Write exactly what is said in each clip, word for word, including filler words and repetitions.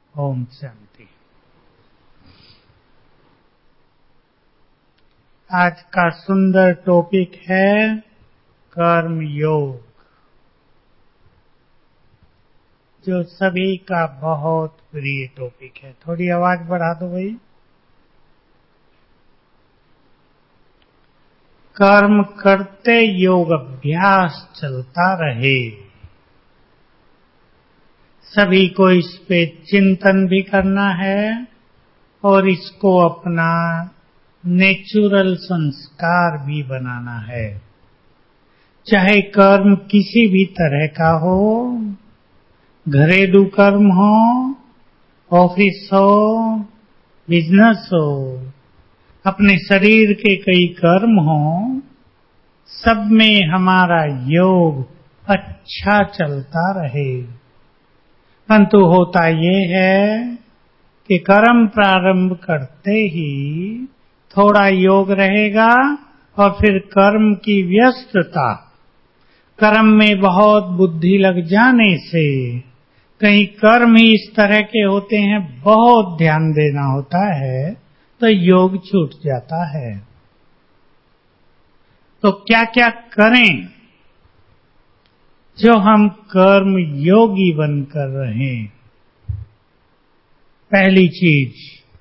ओम शांति। आज का सुंदर टॉपिक है कर्म योग, जो सभी का बहुत प्रिय टॉपिक है। थोड़ी आवाज बढ़ा दो भाई। कर्म करते योग अभ्यास चलता रहे। सभी को इस पे चिंतन भी करना है और इसको अपना नेचुरल संस्कार भी बनाना है। चाहे कर्म किसी भी तरह का हो, घरेलू कर्म हो, ऑफिस हो, बिजनेस हो, अपने शरीर के कई कर्म हो, सब में हमारा योग अच्छा चलता रहे। परंतु होता ये है कि कर्म प्रारंभ करते ही थोड़ा योग रहेगा और फिर कर्म की व्यस्तता, कर्म में बहुत बुद्धि लग जाने से, कहीं कर्म ही इस तरह के होते हैं, बहुत ध्यान देना होता है, तो योग छूट जाता है। तो क्या क्या करें जो हम कर्म योगी बनकर रहें? पहली चीज,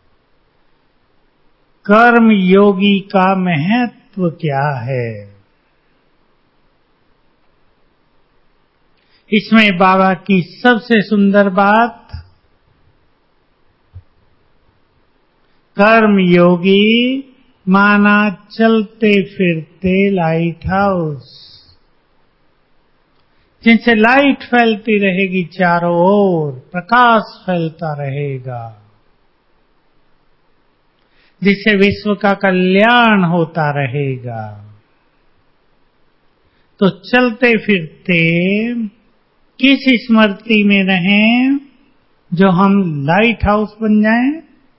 कर्म योगी का महत्व क्या है? इसमें बाबा की सबसे सुंदर बात, कर्म योगी माना चलते फिरते लाइट हाउस, जिनसे लाइट फैलती रहेगी, चारों ओर प्रकाश फैलता रहेगा, जिससे विश्व का कल्याण होता रहेगा। तो चलते फिरते किस स्मृति में रहें जो हम लाइट हाउस बन जाएं?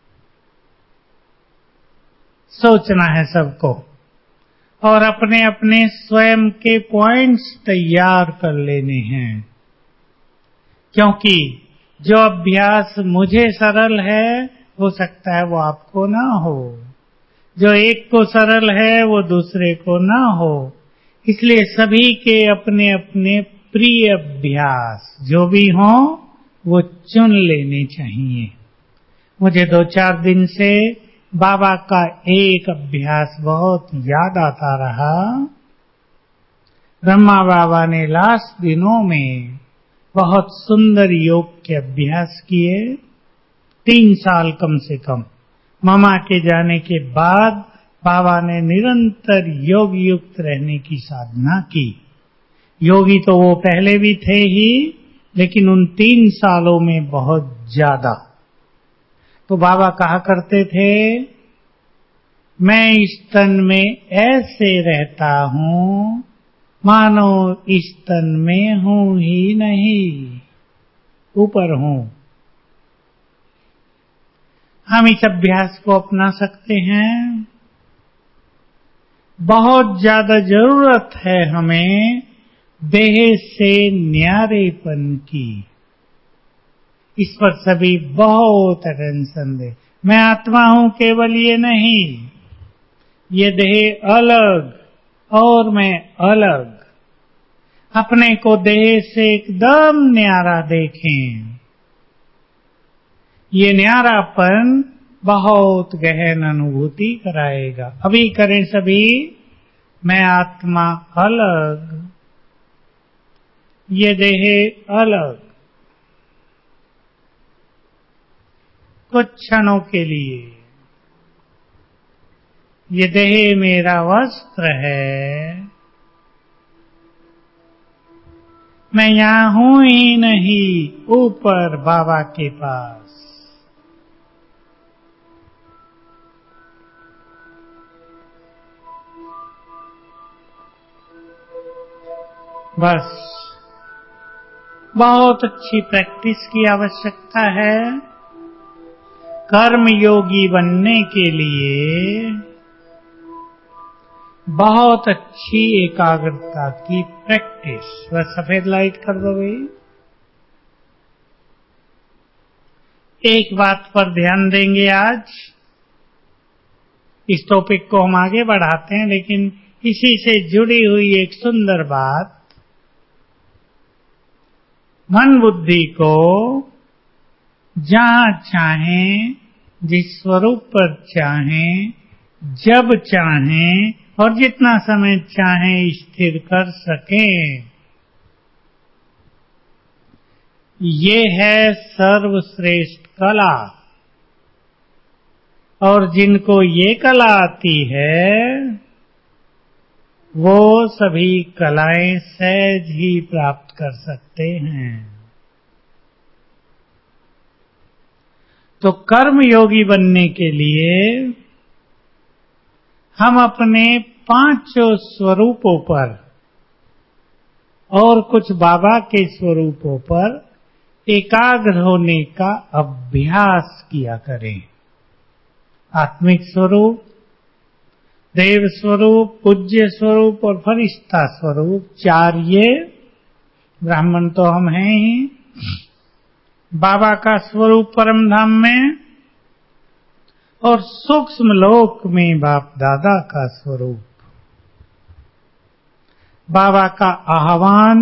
सोचना है सबको और अपने अपने स्वयं के पॉइंट्स तैयार कर लेने हैं, क्योंकि जो अभ्यास मुझे सरल है हो सकता है वो आपको ना हो, जो एक को सरल है वो दूसरे को ना हो। इसलिए सभी के अपने अपने प्रिय अभ्यास जो भी हो वो चुन लेने चाहिए। मुझे दो चार दिन से बाबा का एक अभ्यास बहुत याद आता रहा। ब्रह्मा बाबा ने लास्ट दिनों में बहुत सुंदर योग के अभ्यास किए। तीन साल कम से कम मामा के जाने के बाद बाबा ने निरंतर योग युक्त रहने की साधना की। योगी तो वो पहले भी थे ही, लेकिन उन तीन सालों में बहुत ज्यादा। तो बाबा कहा करते थे, मैं इस तन में ऐसे रहता हूं मानो इस तन में हूं ही नहीं, ऊपर हूं। हम इस अभ्यास को अपना सकते हैं। बहुत ज्यादा जरूरत है हमें देह से न्यारेपन की। इस पर सभी बहुत अटेंशन दे। मैं आत्मा हूं केवल ये नहीं, ये देह अलग और मैं अलग। अपने को देह से एकदम न्यारा देखें। ये न्यारापन बहुत गहन अनुभूति कराएगा। अभी करें सभी, मैं आत्मा अलग, ये देह अलग। कुछ क्षणों के लिए ये देह मेरा वस्त्र है, मैं यहां हूं ही नहीं, ऊपर बाबा के पास। बस बहुत अच्छी प्रैक्टिस की आवश्यकता है। कर्म योगी बनने के लिए बहुत अच्छी एकाग्रता की प्रैक्टिस। वह सफेद लाइट कर दो भाई। एक बात पर ध्यान देंगे आज। इस टॉपिक को हम आगे बढ़ाते हैं, लेकिन इसी से जुड़ी हुई एक सुंदर बात, मन बुद्धि को जहां चाहें, जिस स्वरूप पर चाहें, जब चाहें और जितना समय चाहें स्थिर कर सकें, ये है सर्वश्रेष्ठ कला। और जिनको ये कला आती है वो सभी कलाएं सहज ही प्राप्त कर सकते हैं। तो कर्म योगी बनने के लिए हम अपने पांचों स्वरूपों पर और कुछ बाबा के स्वरूपों पर एकाग्र होने का अभ्यास किया करें। आत्मिक स्वरूप, देव स्वरूप, पूज्य स्वरूप और फरिश्ता स्वरूप, चार ये। ब्राह्मण तो हम हैं ही। बाबा का स्वरूप परम धाम में और सूक्ष्म लोक में बाप दादा का स्वरूप। बाबा का आह्वान,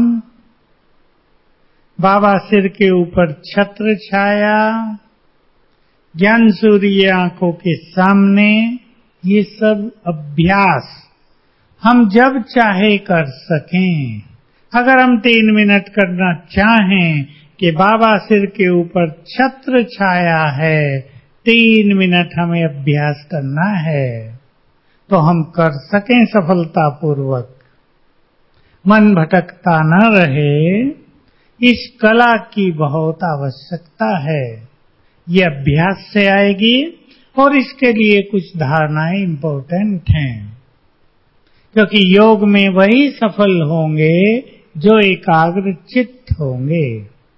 बाबा सिर के ऊपर छत्र छाया, ज्ञान सूर्य आंखों के सामने, ये सब अभ्यास हम जब चाहे कर सकें। अगर हम तीन मिनट करना चाहें कि बाबा सिर के ऊपर छत्र छाया है, तीन मिनट हमें अभ्यास करना है, तो हम कर सकें सफलतापूर्वक, मन भटकता न रहे, इस कला की बहुत आवश्यकता है। ये अभ्यास से आएगी और इसके लिए कुछ धारणाएं इंपॉर्टेंट हैं, क्योंकि योग में वही सफल होंगे जो एकाग्र चित्त होंगे।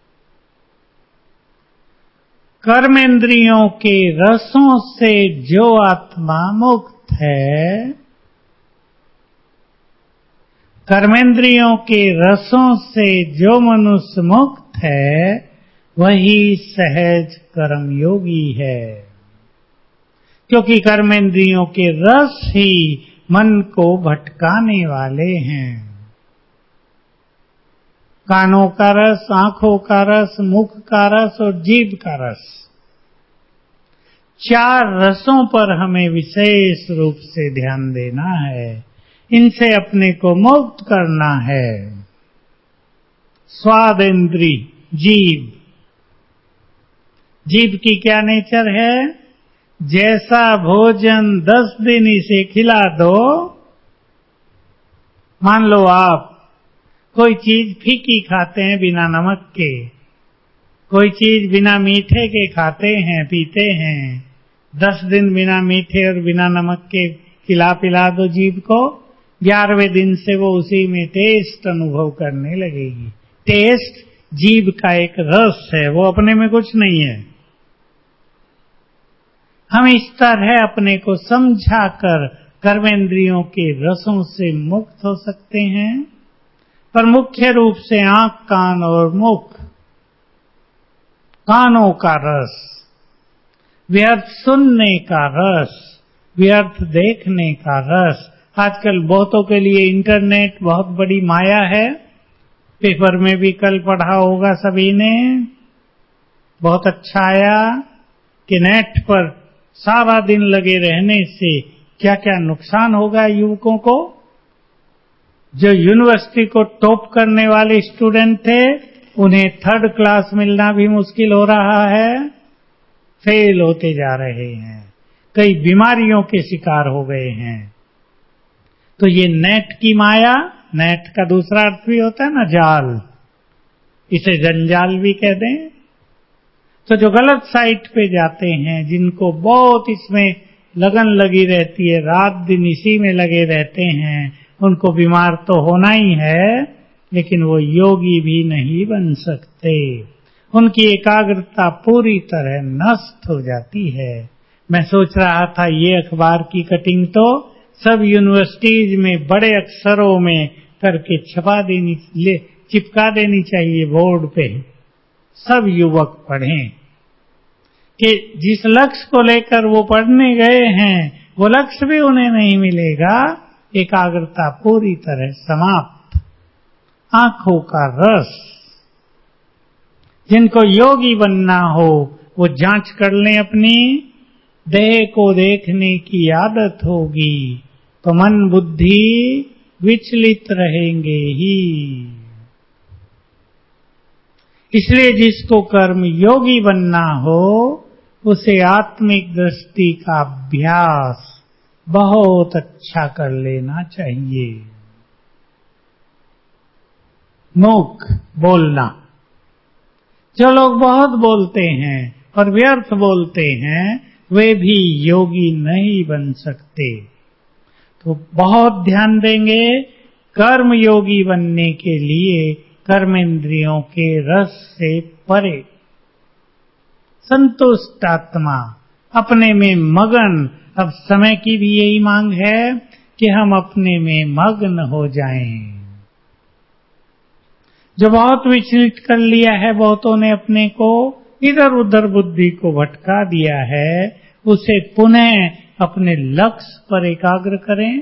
कर्मेंद्रियों के रसों से जो आत्मा मुक्त है, कर्मेंद्रियों के रसों से जो मनुष्य मुक्त है, वही सहज कर्मयोगी है। क्योंकि कर्मेंद्रियों के रस ही मन को भटकाने वाले हैं। कानों का रस, आंखों का रस, मुख का रस और जीभ का रस, चार रसों पर हमें विशेष रूप से ध्यान देना है। इनसे अपने को मुक्त करना है। स्वाद इंद्री, जीभ। जीभ की क्या नेचर है? जैसा भोजन दस दिन इसे खिला दो, मान लो आप कोई चीज फीकी खाते हैं बिना नमक के, कोई चीज बिना मीठे के खाते हैं, पीते हैं, दस दिन बिना मीठे और बिना नमक के खिला पिला दो जीभ को, ग्यारहवें दिन से वो उसी में टेस्ट अनुभव करने लगेगी। टेस्ट जीभ का एक रस है, वो अपने में कुछ नहीं है। हम इस तरह अपने को समझाकर कर्मेंद्रियों के रसों से मुक्त हो सकते हैं, पर मुख्य रूप से आंख, कान और मुख। कानों का रस, व्यर्थ सुनने का रस, व्यर्थ देखने का रस। आजकल बहुतों के लिए इंटरनेट बहुत बड़ी माया है। पेपर में भी कल पढ़ा होगा सभी ने, बहुत अच्छा आया कि नेट पर सारा दिन लगे रहने से क्या क्या नुकसान होगा युवकों को। जो यूनिवर्सिटी को टॉप करने वाले स्टूडेंट थे, उन्हें थर्ड क्लास मिलना भी मुश्किल हो रहा है, फेल होते जा रहे हैं, कई बीमारियों के शिकार हो गए हैं। तो ये नेट की माया, नेट का दूसरा अर्थ भी होता है ना जाल, इसे जंजाल भी कह दें। तो जो गलत साइट पे जाते हैं, जिनको बहुत इसमें लगन लगी रहती है, रात दिन इसी में लगे रहते हैं, उनको बीमार तो होना ही है, लेकिन वो योगी भी नहीं बन सकते। उनकी एकाग्रता पूरी तरह नष्ट हो जाती है। मैं सोच रहा था ये अखबार की कटिंग तो सब यूनिवर्सिटीज में बड़े अक्षरों में करके छपा देनी, ले चिपका देनी चाहिए बोर्ड पे, सब युवक पढ़ें। कि जिस लक्ष्य को लेकर वो पढ़ने गए हैं वो लक्ष्य भी उन्हें नहीं मिलेगा। एकाग्रता पूरी तरह समाप्त। आंखों का रस। जिनको योगी बनना हो वो जांच कर लें अपनी। देह को देखने की आदत होगी तो मन बुद्धि विचलित रहेंगे ही। इसलिए जिसको कर्म योगी बनना हो उसे आत्मिक दृष्टि का अभ्यास बहुत अच्छा कर लेना चाहिए। मुख बोलना। जो लोग बहुत बोलते हैं और व्यर्थ बोलते हैं वे भी योगी नहीं बन सकते। तो बहुत ध्यान देंगे। कर्म योगी बनने के लिए कर्मेंद्रियों के रस से परे, संतुष्ट आत्मा, अपने में मगन। अब समय की भी यही मांग है कि हम अपने में मग्न हो जाएं। जो बहुत विचलित कर लिया है, बहुतों ने अपने को इधर उधर बुद्धि को भटका दिया है, उसे पुनः अपने लक्ष्य पर एकाग्र करें।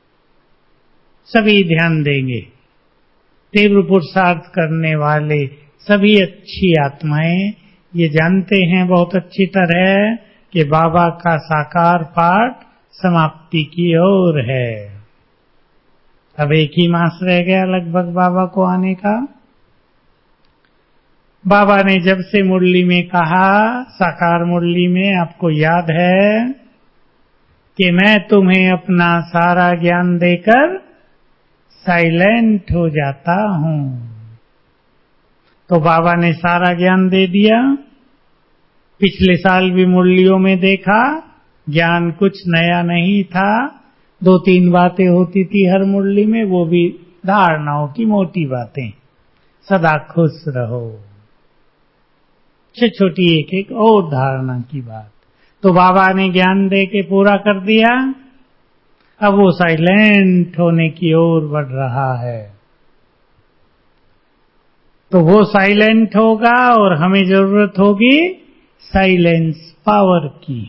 सभी ध्यान देंगे। तीव्र पुरुषार्थ करने वाले सभी अच्छी आत्माएं ये जानते हैं बहुत अच्छी तरह कि बाबा का साकार पाठ समाप्ति की ओर है। अब एक ही मास रह गया लगभग बाबा को आने का। बाबा ने जब से मुरली में कहा, साकार मुरली में, आपको याद है कि मैं तुम्हें अपना सारा ज्ञान देकर साइलेंट हो जाता हूं। तो बाबा ने सारा ज्ञान दे दिया। पिछले साल भी मुरलियों में देखा, ज्ञान कुछ नया नहीं था। दो तीन बातें होती थी हर मुरली में, वो भी धारणाओं की मोटी बातें। सदा खुश रहो, छोटी छोटी एक एक और धारणा की बात। तो बाबा ने ज्ञान दे के पूरा कर दिया। अब वो साइलेंट होने की ओर बढ़ रहा है। तो वो साइलेंट होगा और हमें जरूरत होगी साइलेंस पावर की,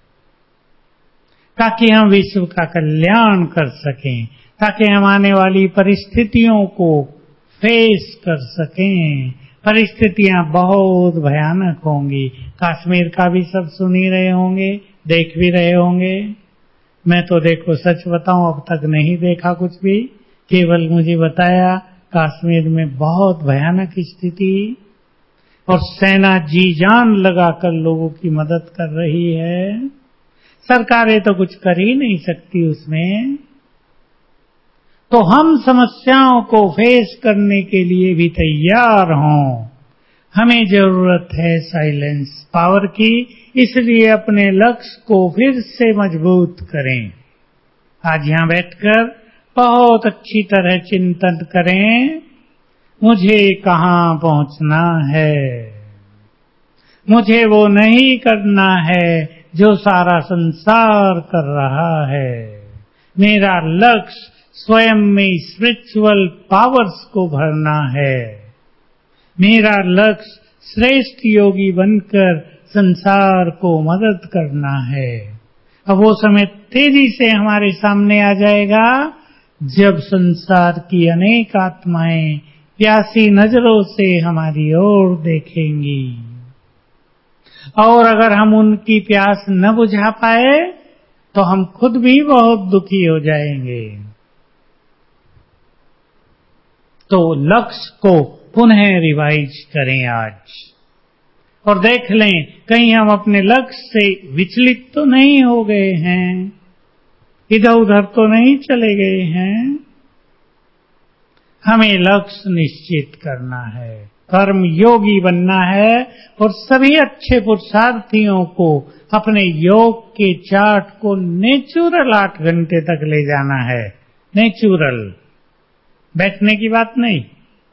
ताकि हम विश्व का कल्याण कर सकें, ताकि हम आने वाली परिस्थितियों को फेस कर सकें। परिस्थितियां बहुत भयानक होंगी। कश्मीर का भी सब सुन ही रहे होंगे, देख भी रहे होंगे। मैं तो देखो सच बताऊं अब तक नहीं देखा कुछ भी, केवल मुझे बताया कश्मीर में बहुत भयानक स्थिति और सेना जी जान लगाकर लोगों की मदद कर रही है। सरकारें तो कुछ कर ही नहीं सकती उसमें। तो हम समस्याओं को फेस करने के लिए भी तैयार हों। हमें जरूरत है साइलेंस पावर की, इसलिए अपने लक्ष्य को फिर से मजबूत करें। आज यहां बैठकर बहुत अच्छी तरह चिंतन करें, मुझे कहां पहुंचना है। मुझे वो नहीं करना है जो सारा संसार कर रहा है। मेरा लक्ष्य स्वयं में स्पिरिचुअल पावर्स को भरना है। मेरा लक्ष्य श्रेष्ठ योगी बनकर संसार को मदद करना है। अब वो समय तेजी से हमारे सामने आ जाएगा जब संसार की अनेक आत्माएं प्यासी नजरों से हमारी ओर देखेंगी, और अगर हम उनकी प्यास न बुझा पाए तो हम खुद भी बहुत दुखी हो जाएंगे। तो लक्ष्य को पुनः रिवाइज करें आज और देख लें कहीं हम अपने लक्ष्य से विचलित तो नहीं हो गए हैं, इधर उधर तो नहीं चले गए हैं। हमें लक्ष्य निश्चित करना है, कर्म योगी बनना है और सभी अच्छे पुरुषार्थियों को अपने योग के चार्ट को नेचुरल आठ घंटे तक ले जाना है। नेचुरल, बैठने की बात नहीं।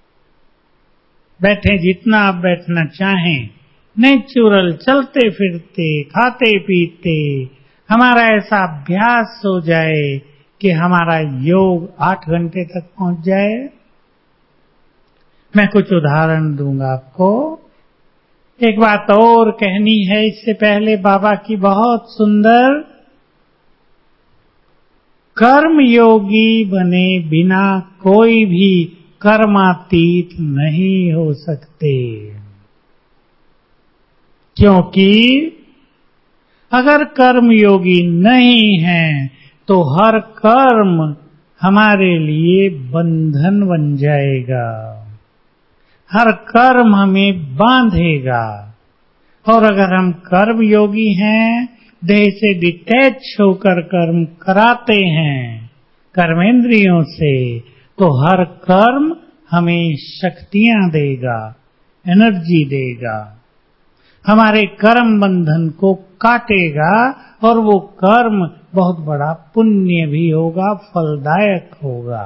बैठे जितना आप बैठना चाहें, नेचुरल, चलते फिरते, खाते पीते, हमारा ऐसा अभ्यास हो जाए कि हमारा योग आठ घंटे तक पहुंच जाए। मैं कुछ उदाहरण दूंगा आपको। एक बात और कहनी है इससे पहले, बाबा की बहुत सुंदर, कर्म योगी बने बिना कोई भी कर्मातीत नहीं हो सकते। क्योंकि अगर कर्म योगी नहीं है तो हर कर्म हमारे लिए बंधन बन जाएगा, हर कर्म हमें बांधेगा। और अगर हम कर्म योगी हैं, देह से डिटैच होकर कर्म कराते हैं कर्मेंद्रियों से, तो हर कर्म हमें शक्तियां देगा, एनर्जी देगा, हमारे कर्म बंधन को काटेगा, और वो कर्म बहुत बड़ा पुण्य भी होगा, फलदायक होगा।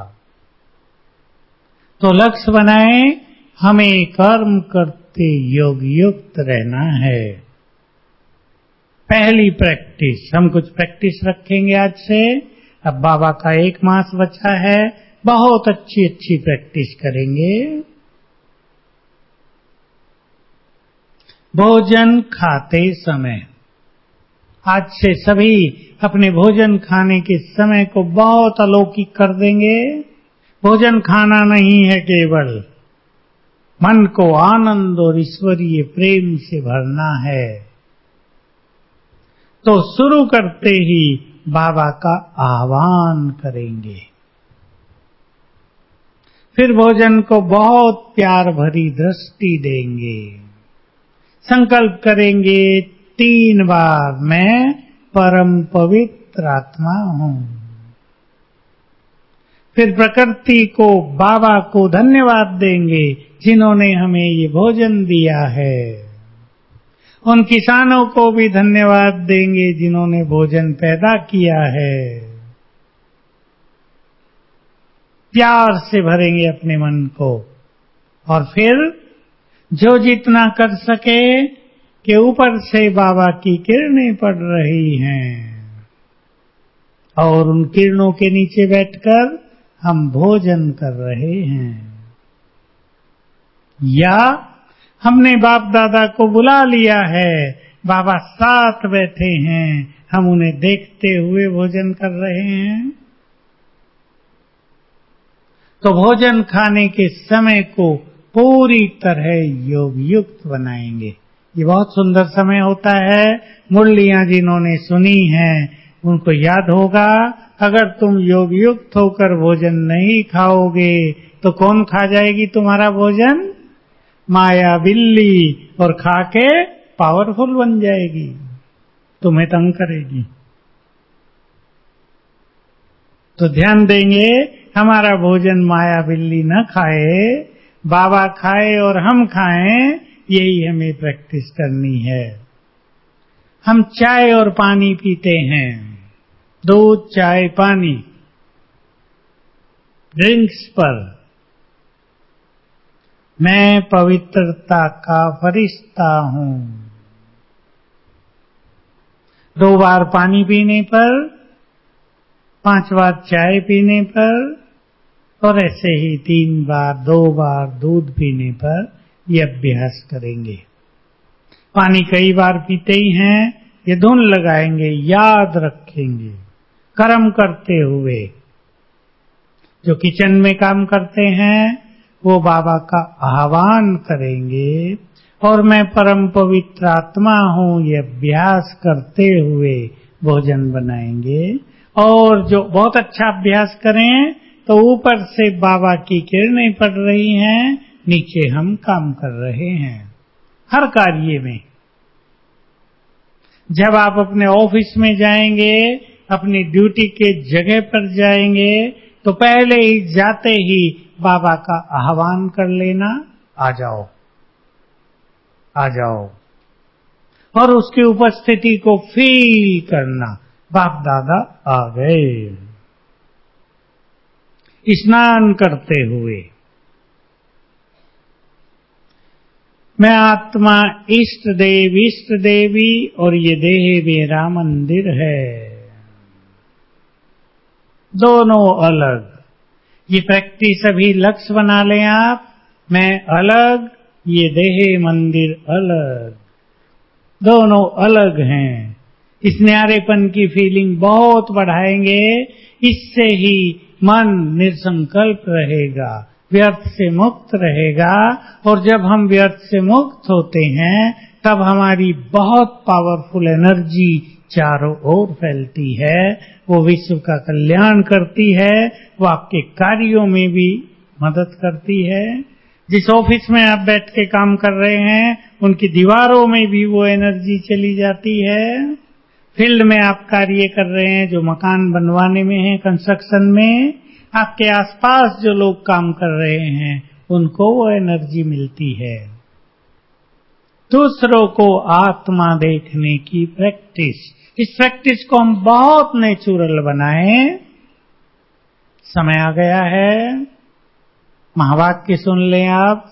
तो लक्ष्य बनाए, हमें कर्म करते योग युक्त रहना है। पहली प्रैक्टिस, हम कुछ प्रैक्टिस रखेंगे आज से। अब बाबा का एक मास बचा है, बहुत अच्छी अच्छी प्रैक्टिस करेंगे। भोजन खाते समय, आज से सभी अपने भोजन खाने के समय को बहुत अलौकिक कर देंगे। भोजन खाना नहीं है, केवल मन को आनंद और ईश्वरीय प्रेम से भरना है। तो शुरू करते ही बाबा का आह्वान करेंगे, फिर भोजन को बहुत प्यार भरी दृष्टि देंगे, संकल्प करेंगे तीन बार, मैं परम पवित्र आत्मा हूं। फिर प्रकृति को, बाबा को धन्यवाद देंगे जिन्होंने हमें ये भोजन दिया है। उन किसानों को भी धन्यवाद देंगे जिन्होंने भोजन पैदा किया है। प्यार से भरेंगे अपने मन को, और फिर जो जितना कर सके कि ऊपर से बाबा की किरणें पड़ रही हैं, और उन किरणों के नीचे बैठकर हम भोजन कर रहे हैं। या हमने बाप दादा को बुला लिया है, बाबा साथ बैठे हैं, हम उन्हें देखते हुए भोजन कर रहे हैं। तो भोजन खाने के समय को पूरी तरह योग युक्त बनाएंगे। ये बहुत सुंदर समय होता है। मुरलियां जिन्होंने सुनी हैं उनको याद होगा, अगर तुम योग युक्त होकर भोजन नहीं खाओगे तो कौन खा जाएगी तुम्हारा भोजन? माया बिल्ली, और खा के पावरफुल बन जाएगी, तुम्हें तंग करेगी। तो ध्यान देंगे, हमारा भोजन माया बिल्ली न खाए, बाबा खाए और हम खाएं, यही हमें प्रैक्टिस करनी है। हम चाय और पानी पीते हैं, दूध, चाय, पानी, ड्रिंक्स पर। मैं पवित्रता का फरिश्ता हूं। दो बार पानी पीने पर, पांच बार चाय पीने पर, और ऐसे ही तीन बार, दो बार दूध पीने पर ये अभ्यास करेंगे। पानी कई बार पीते ही हैं, ये धुन लगाएंगे, याद रखेंगे। कर्म करते हुए जो किचन में काम करते हैं वो बाबा का आह्वान करेंगे, और मैं परम पवित्र आत्मा हूं, ये अभ्यास करते हुए भोजन बनाएंगे। और जो बहुत अच्छा अभ्यास करें तो ऊपर से बाबा की किरणें पड़ रही हैं, नीचे हम काम कर रहे हैं हर कार्य में। जब आप अपने ऑफिस में जाएंगे, अपनी ड्यूटी के जगह पर जाएंगे, तो पहले ही जाते ही बाबा का आह्वान कर लेना, आ जाओ, आ जाओ, और उसकी उपस्थिति को फील करना, बाप दादा आ गए। स्नान करते हुए, मैं आत्मा, इष्ट देव, इष्ट देवी, और ये देह मेरा मंदिर है। दोनों अलग। ये प्रैक्टिस अभी लक्ष्य बना लें आप। मैं अलग ये देह मंदिर अलग, दोनों अलग हैं। इस न्यारेपन की फीलिंग बहुत बढ़ाएंगे, इससे ही मन निर्संकल्प रहेगा, व्यर्थ से मुक्त रहेगा। और जब हम व्यर्थ से मुक्त होते हैं तब हमारी बहुत पावरफुल एनर्जी चारों ओर फैलती है, वो विश्व का कल्याण करती है, वो आपके कार्यों में भी मदद करती है। जिस ऑफिस में आप बैठ के काम कर रहे हैं उनकी दीवारों में भी वो एनर्जी चली जाती है। फील्ड में आप कार्य कर रहे हैं, जो मकान बनवाने में है, कंस्ट्रक्शन में, आपके आसपास जो लोग काम कर रहे हैं उनको वो एनर्जी मिलती है। दूसरों को आत्मा देखने की प्रैक्टिस, इस प्रैक्टिस को हम बहुत नेचुरल बनाएं। समय आ गया है, महावाक्य सुन लें आप।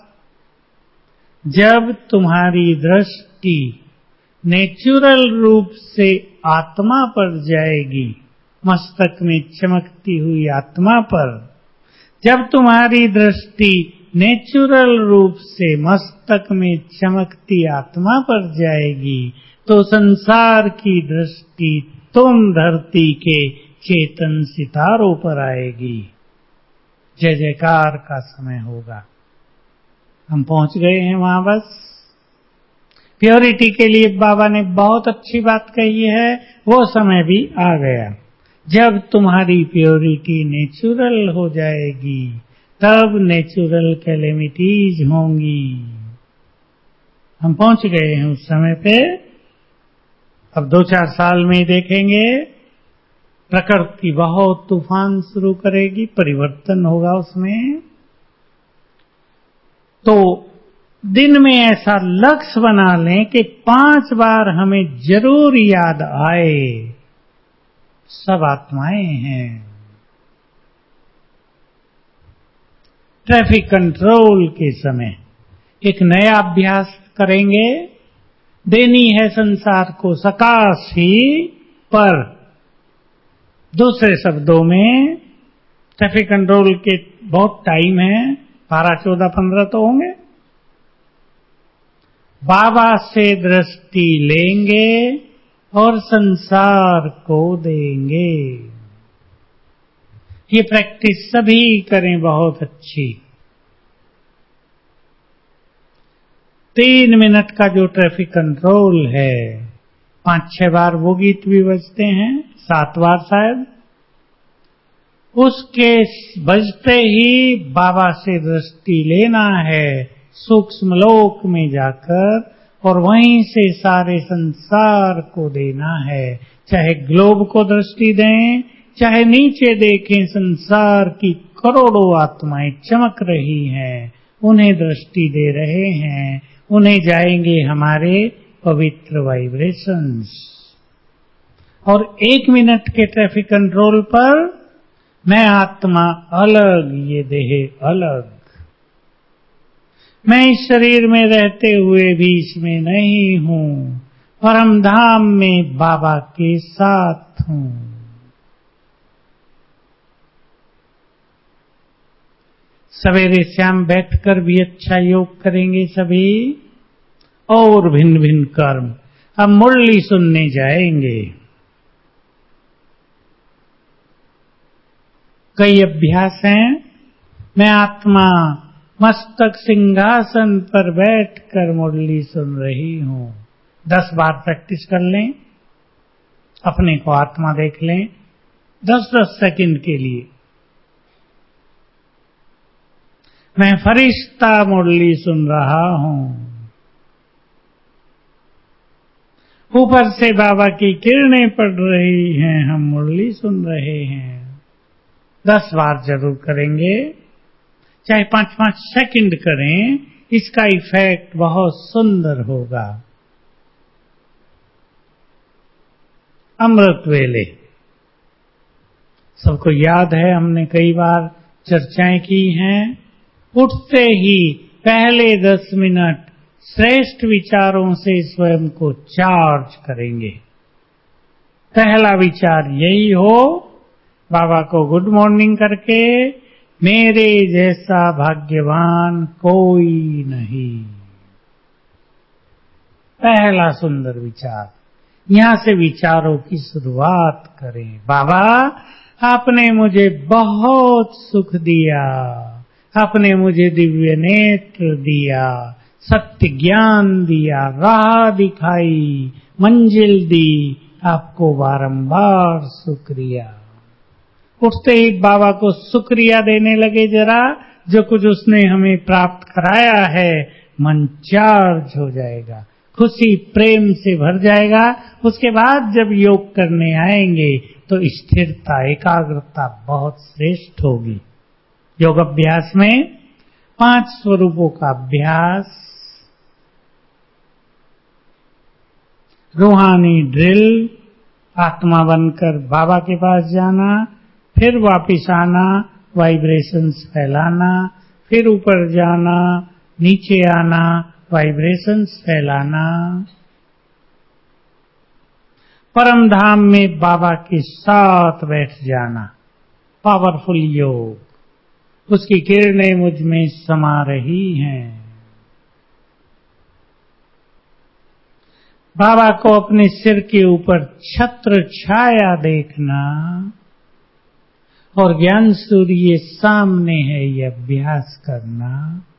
जब तुम्हारी दृष्टि नेचुरल रूप से आत्मा पर जाएगी, मस्तक में चमकती हुई आत्मा पर, जब तुम्हारी दृष्टि नेचुरल रूप से मस्तक में चमकती आत्मा पर जाएगी, तो संसार की दृष्टि तुम धरती के चेतन सितारों पर आएगी। जय जयकार का समय होगा। हम पहुंच गए हैं वहां। बस प्योरिटी के लिए बाबा ने बहुत अच्छी बात कही है, वो समय भी आ गया। जब तुम्हारी प्योरिटी नेचुरल हो जाएगी तब नेचुरल कैलेमिटीज होंगी। हम पहुंच गए हैं उस समय पे। अब दो चार साल में देखेंगे प्रकृति बहुत तूफान शुरू करेगी, परिवर्तन होगा उसमें। तो दिन में ऐसा लक्ष्य बना लें कि पांच बार हमें जरूर याद आए, सब आत्माएं हैं। ट्रैफिक कंट्रोल के समय एक नया अभ्यास करेंगे। देनी है संसार को सकाशी, पर दूसरे शब्दों में ट्रैफिक कंट्रोल के बहुत टाइम है, बारह चौदह पंद्रह तो होंगे। बाबा से दृष्टि लेंगे और संसार को देंगे। ये प्रैक्टिस सभी करें, बहुत अच्छी। तीन मिनट का जो ट्रैफिक कंट्रोल है, पांच छह बार वो गीत भी बजते हैं, सात बार शायद। उसके बजते ही बाबा से दृष्टि लेना है सूक्ष्म लोक में जाकर, और वहीं से सारे संसार को देना है। चाहे ग्लोब को दृष्टि दें, चाहे नीचे देखें, संसार की करोड़ों आत्माएं चमक रही हैं, उन्हें दृष्टि दे रहे हैं, उन्हें जाएंगे हमारे पवित्र वाइब्रेशंस। और एक मिनट के ट्रैफिक कंट्रोल पर मैं आत्मा अलग, ये देह अलग। मैं इस शरीर में रहते हुए भी इसमें नहीं हूं, परम धाम में बाबा के साथ हूं। सवेरे शाम बैठकर भी अच्छा योग करेंगे सभी, और भिन्न भिन्न कर्म। अब मुरली सुनने जाएंगे। कई अभ्यास हैं। मैं आत्मा मस्तक सिंहासन पर बैठकर मुरली सुन रही हूं। दस बार प्रैक्टिस कर लें, अपने को आत्मा देख लें दस दस सेकंड के लिए। मैं फरिश्ता मुरली सुन रहा हूं। ऊपर से बाबा की किरणें पड़ रही हैं, हम मुरली सुन रहे हैं। दस बार जरूर करेंगे, चाहे पांच पांच सेकंड करें, इसका इफेक्ट बहुत सुंदर होगा। अमृत वेले सबको याद है, हमने कई बार चर्चाएं की हैं। उठते ही पहले दस मिनट श्रेष्ठ विचारों से स्वयं को चार्ज करेंगे। पहला विचार यही हो, बाबा को गुड मॉर्निंग करके, मेरे जैसा भाग्यवान कोई नहीं। पहला सुंदर विचार, यहां से विचारों की शुरुआत करें। बाबा, आपने मुझे बहुत सुख दिया, आपने मुझे दिव्य नेत्र दिया, सत्य ज्ञान दिया, राह दिखाई, मंजिल दी, आपको बारंबार शुक्रिया। उठते ही बाबा को शुक्रिया देने लगे। जरा जो कुछ उसने हमें प्राप्त कराया है, मन चार्ज हो जाएगा, खुशी प्रेम से भर जाएगा। उसके बाद जब योग करने आएंगे तो स्थिरता, एकाग्रता बहुत श्रेष्ठ होगी। योग अभ्यास में पांच स्वरूपों का अभ्यास, रूहानी ड्रिल, आत्मा बनकर बाबा के पास जाना, फिर वापिस आना, वाइब्रेशंस फैलाना, फिर ऊपर जाना, नीचे आना, वाइब्रेशंस फैलाना, परम धाम में बाबा के साथ बैठ जाना। पावरफुल योग, उसकी किरणें मुझ में समा रही हैं। बाबा को अपने सिर के ऊपर छत्र छाया देखना और ज्ञान सूर्य सामने है, ये अभ्यास करना।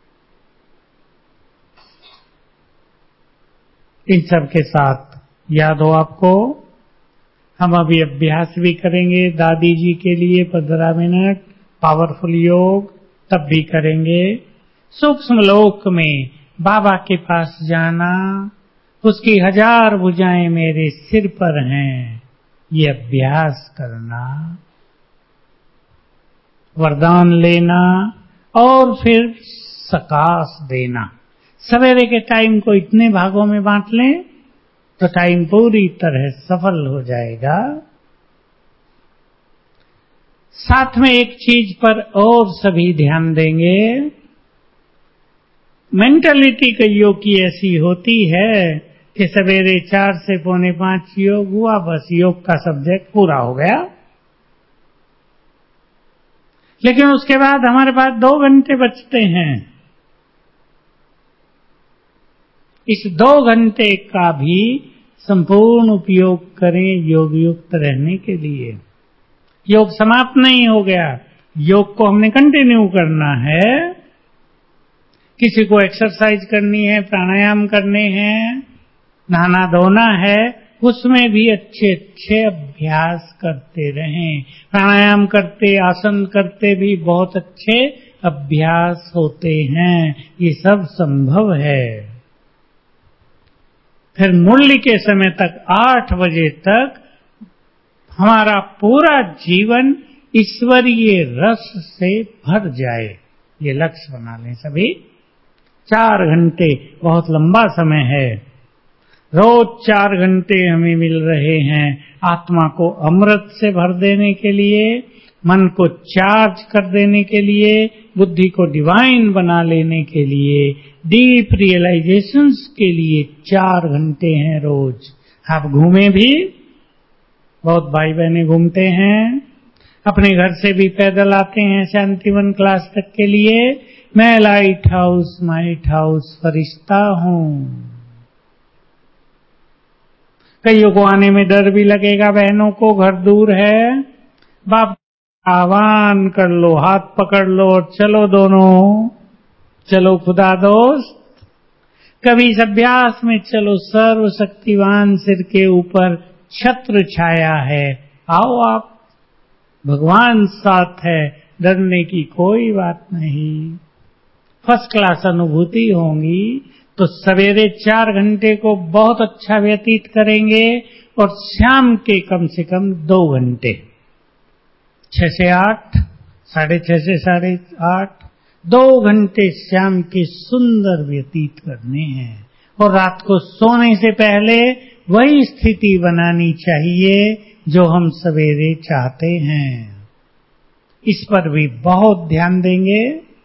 इन सब के साथ याद हो आपको, हम अभी अभ्यास भी करेंगे दादी जी के लिए पंद्रह मिनट पावरफुल योग, तब भी करेंगे। सूक्ष्म लोक में बाबा के पास जाना, उसकी हजार भुजाएं मेरे सिर पर हैं, ये अभ्यास करना, वरदान लेना और फिर सकाश देना। सवेरे के टाइम को इतने भागों में बांट लें तो टाइम पूरी तरह सफल हो जाएगा। साथ में एक चीज पर और सभी ध्यान देंगे। मेंटालिटी कईयों की ऐसी होती है कि सवेरे चार से पौने पांच योग हुआ, बस योग का सब्जेक्ट पूरा हो गया। लेकिन उसके बाद हमारे पास दो घंटे बचते हैं। इस दो घंटे का भी संपूर्ण उपयोग करें योग युक्त रहने के लिए। योग समाप्त नहीं हो गया, योग को हमने कंटिन्यू करना है। किसी को एक्सरसाइज करनी है, प्राणायाम करने हैं, नहाना धोना है, उसमें भी अच्छे अच्छे अभ्यास करते रहें। प्राणायाम करते, आसन करते भी बहुत अच्छे अभ्यास होते हैं, ये सब संभव है। फिर मुरली के समय तक आठ बजे तक हमारा पूरा जीवन ईश्वरीय रस से भर जाए, ये लक्ष्य बना लें सभी। चार घंटे बहुत लंबा समय है, रोज चार घंटे हमें मिल रहे हैं आत्मा को अमृत से भर देने के लिए, मन को चार्ज कर देने के लिए, बुद्धि को डिवाइन बना लेने के लिए, डीप रियलाइजेशंस के लिए चार घंटे हैं रोज। आप घूमे भी, बहुत भाई बहनें घूमते हैं, अपने घर से भी पैदल आते हैं शांतिवन क्लास तक के लिए। मैं लाइट हाउस माइट हाउस फरिश्ता हूं। कईयों को आने में डर भी लगेगा, बहनों को घर दूर है, बाप आह्वान कर लो, हाथ पकड़ लो और चलो दोनों, चलो खुदा दोस्त। कभी इस अभ्यास में चलो, सर्वशक्तिवान सिर के ऊपर छत्र छाया है, आओ आप, भगवान साथ है, डरने की कोई बात नहीं। फर्स्ट क्लास अनुभूति होंगी। तो सवेरे चार घंटे को बहुत अच्छा व्यतीत करेंगे और शाम के कम से कम दो घंटे, छह से आठ, साढ़े छह से साढ़े आठ, दो घंटे शाम के सुंदर व्यतीत करने हैं। और रात को सोने से पहले वही स्थिति बनानी चाहिए जो हम सवेरे चाहते हैं। इस पर भी बहुत ध्यान देंगे।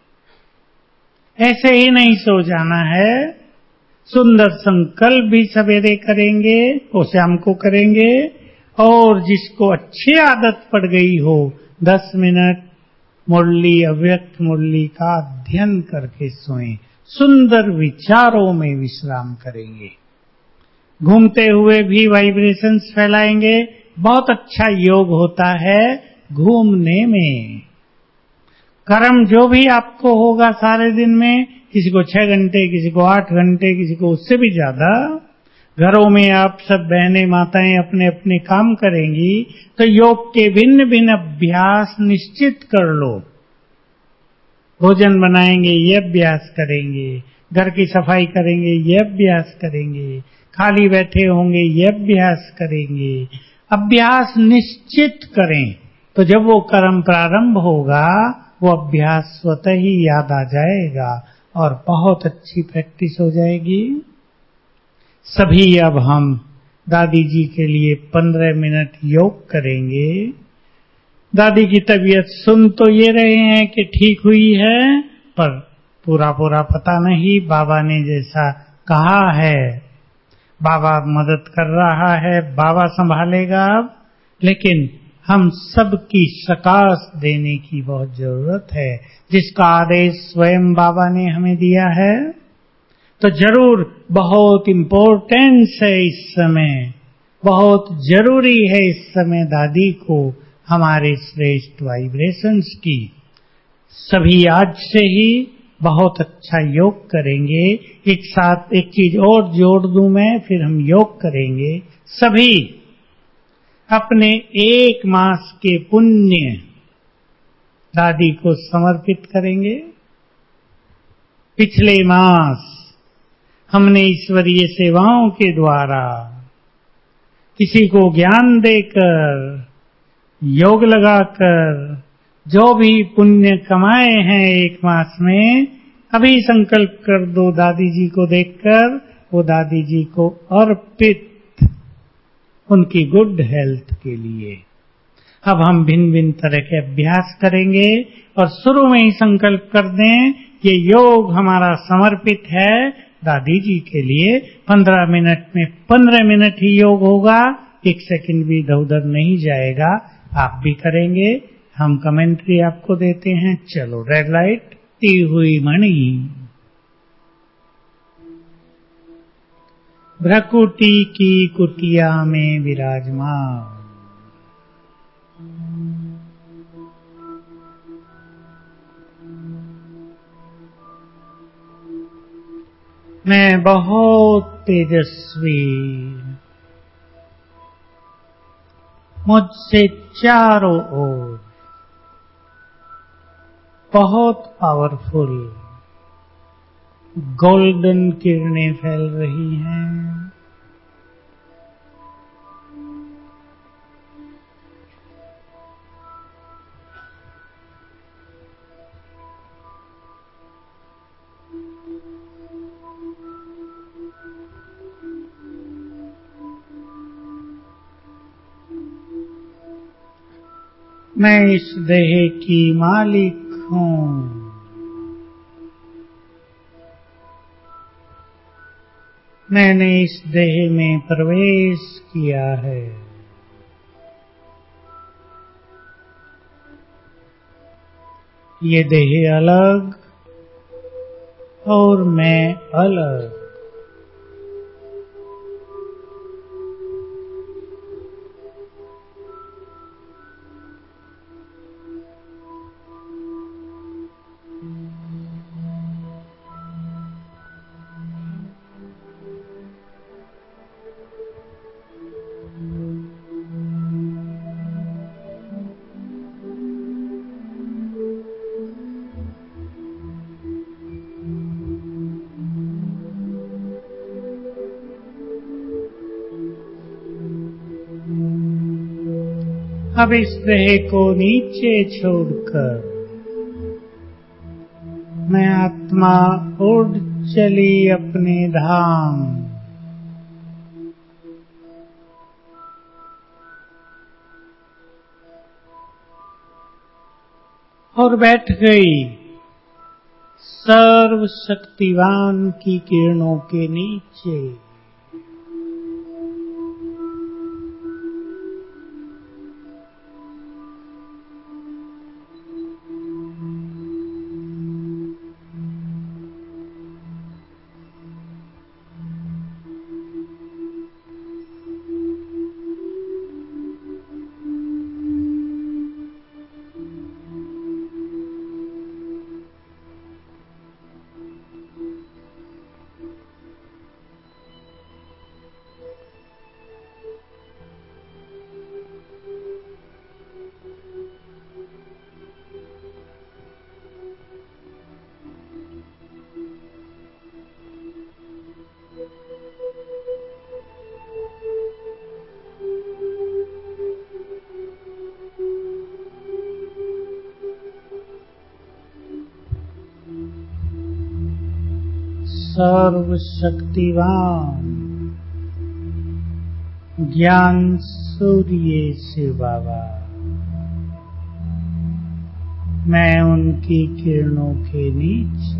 ऐसे ही नहीं सो जाना है, सुंदर संकल्प भी सवेरे करेंगे और शाम को करेंगे। और जिसको अच्छी आदत पड़ गई हो, दस मिनट मुरली, अव्यक्त मुरली का अध्ययन करके सोएं, सुंदर विचारों में विश्राम करेंगे। घूमते हुए भी वाइब्रेशंस फैलाएंगे। बहुत अच्छा योग होता है घूमने में। कर्म जो भी आपको होगा सारे दिन में, किसी को छह घंटे, किसी को आठ घंटे, किसी को उससे भी ज्यादा, घरों में आप सब बहनें माताएं अपने अपने काम करेंगी, तो योग के भिन्न भिन्न अभ्यास निश्चित कर लो। भोजन बनाएंगे ये अभ्यास करेंगे, घर की सफाई करेंगे ये अभ्यास करेंगे, खाली बैठे होंगे ये अभ्यास करेंगे। अभ्यास निश्चित करें, तो जब वो कर्म प्रारंभ होगा वो अभ्यास स्वतः ही याद आ जाएगा और बहुत अच्छी प्रैक्टिस हो जाएगी। सभी अब हम दादी जी के लिए पंद्रह मिनट योग करेंगे। दादी की तबीयत सुन तो ये रहे हैं कि ठीक हुई है, पर पूरा पूरा पता नहीं। बाबा ने जैसा कहा है, बाबा मदद कर रहा है, बाबा संभालेगा अब, लेकिन हम सबकी सकाश देने की बहुत जरूरत है, जिसका आदेश स्वयं बाबा ने हमें दिया है। तो जरूर बहुत इम्पोर्टेंस है इस समय, बहुत जरूरी है इस समय दादी को हमारे श्रेष्ठ वाइब्रेशंस की। सभी आज से ही बहुत अच्छा योग करेंगे। एक साथ एक चीज और जोड़ दूं मैं, फिर हम योग करेंगे। सभी अपने एक मास के पुण्य दादी को समर्पित करेंगे। पिछले मास हमने ईश्वरीय सेवाओं के द्वारा किसी को ज्ञान देकर, योग लगाकर जो भी पुण्य कमाए हैं एक मास में, अभी संकल्प कर दो दादी जी को देखकर, वो दादी जी को अर्पित, उनकी गुड हेल्थ के लिए। अब हम भिन्न भिन्न तरह के अभ्यास करेंगे और शुरू में ही संकल्प कर दें कि योग हमारा समर्पित है दादी जी के लिए। पंद्रह मिनट में पंद्रह मिनट ही योग होगा, एक सेकंड भी इधर उधर नहीं जाएगा। आप भी करेंगे, हम कमेंट्री आपको देते हैं। चलो, रेड लाइट ती हुई मणि भ्रकुटी की कुटिया में विराजमान, मैं बहुत तेजस्वी, मुझसे चारों ओर बहुत पावरफुल गोल्डन किरणें फैल रही हैं। मैं इस देह की मालिक हूँ। मैंने इस देह में प्रवेश किया है। ये देह अलग और मैं अलग। अब इस देह को नीचे छोड़कर मैं आत्मा उड़ चली अपने धाम। और बैठ गई सर्व शक्तिवान की किरणों के नीचे। सर्वशक्तिवान ज्ञान सूर्य शिव बाबा, मैं उनकी किरणों के नीचे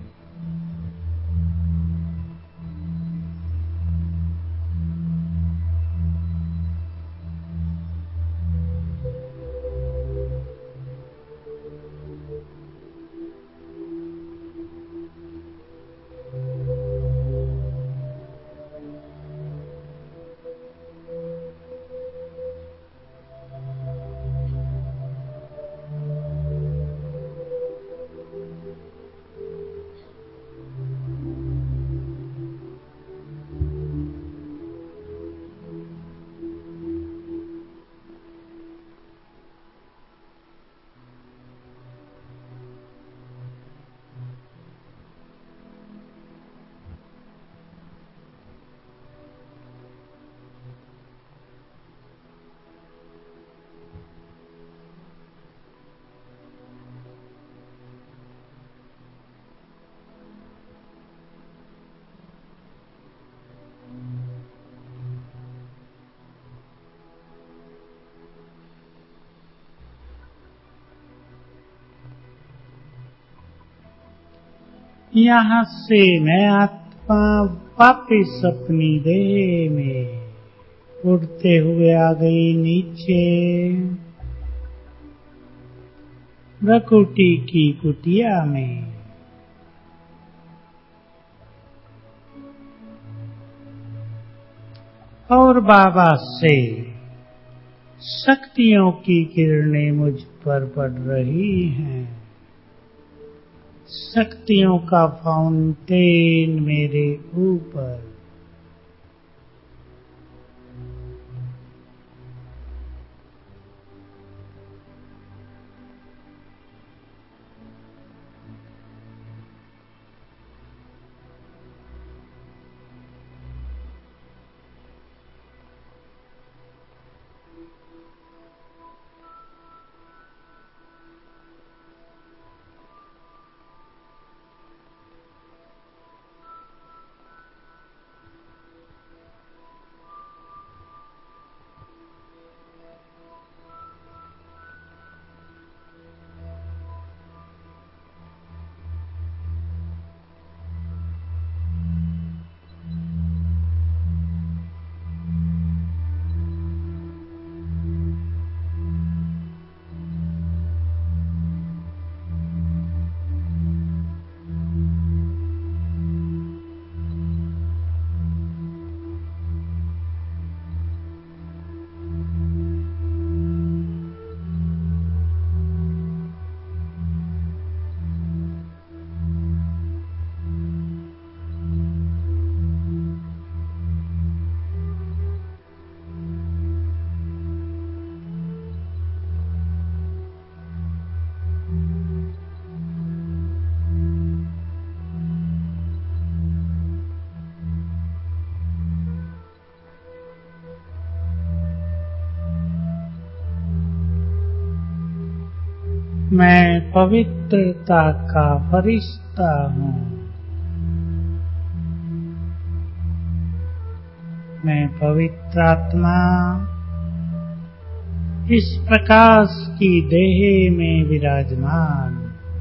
यहाँ से मैं आत्मा वापिस अपनी देह में उड़ते हुए आ गई नीचे प्रकृति की कुटिया में। और बाबा से शक्तियों की किरणें मुझ पर पड़ रही हैं। शक्तियों का फाउंटेन मेरे ऊपर। मैं पवित्रता का फरिश्ता हूँ। मैं पवित्र आत्मा इस प्रकाश की देह में विराजमान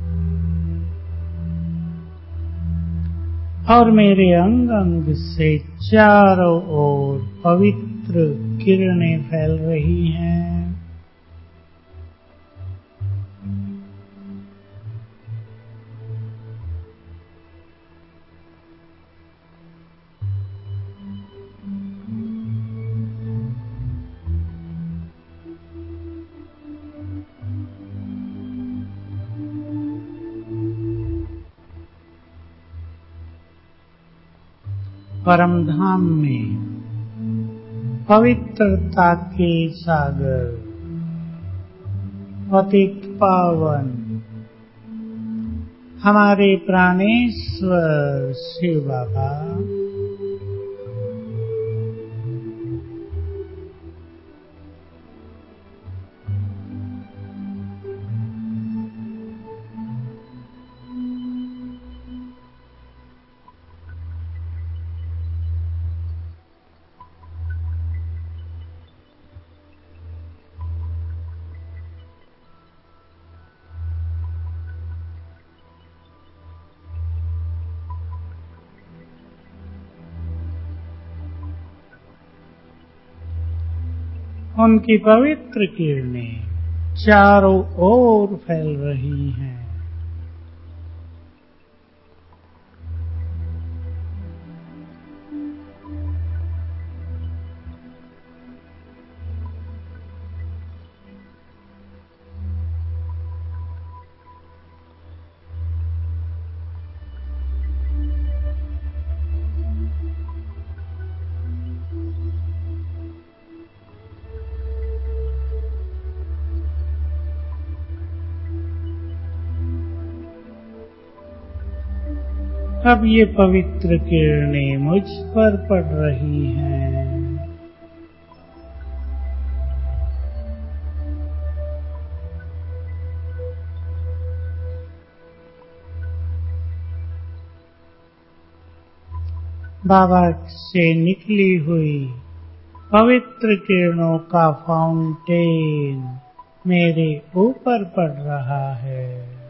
और मेरे अंग अंग से चारों ओर पवित्र किरणें फैल रही हैं। परम धाम में पवित्रता के सागर पतित पावन हमारे प्राणेश्वर शिव बाबा उनकी पवित्र किरणें चारों ओर फैल रही हैं। अब ये पवित्र किरणें मुझ पर पड़ रही हैं। बाबा से निकली हुई पवित्र किरणों का फाउंटेन मेरे ऊपर पड़ रहा है।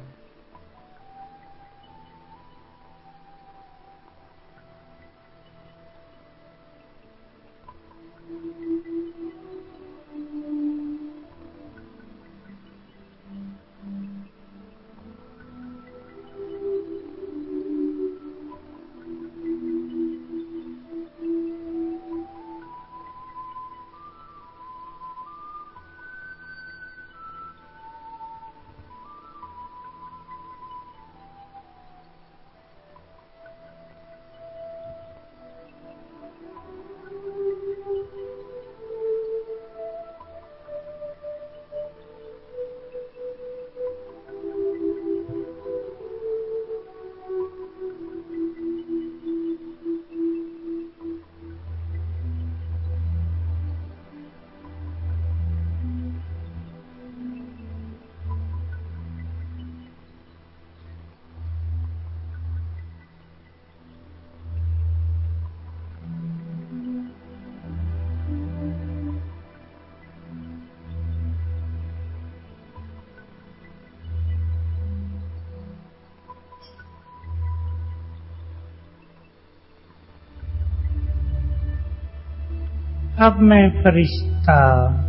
अब मैं फरिश्ता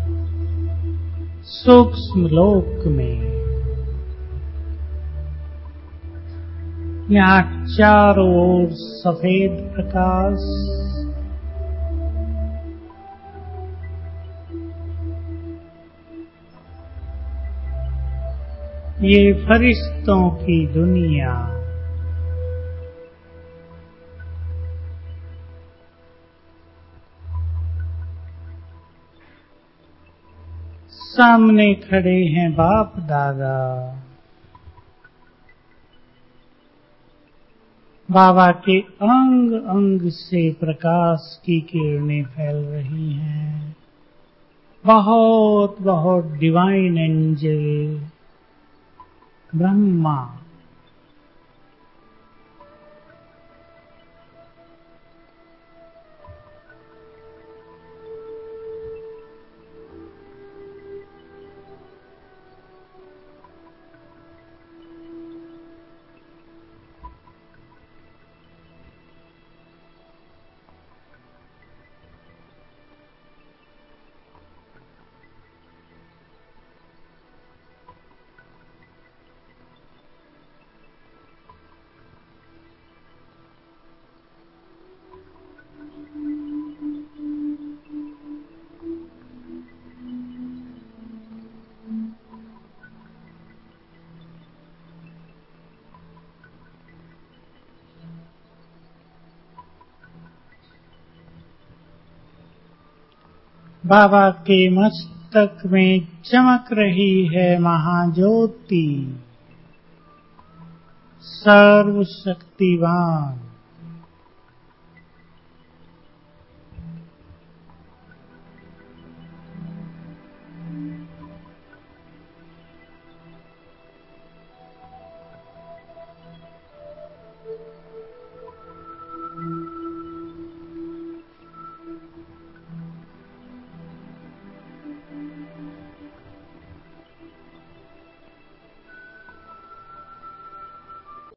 सूक्ष्म लोक में, यहाँ चारों ओर सफेद प्रकाश, ये फरिश्तों की दुनिया, सामने खड़े हैं बाप दादा। बाबा के अंग अंग से प्रकाश की किरणें फैल रही हैं। बहुत बहुत डिवाइन एंजल ब्रह्मा, बाबा के मस्तक में चमक रही है महाज्योति, सर्वशक्तिवान।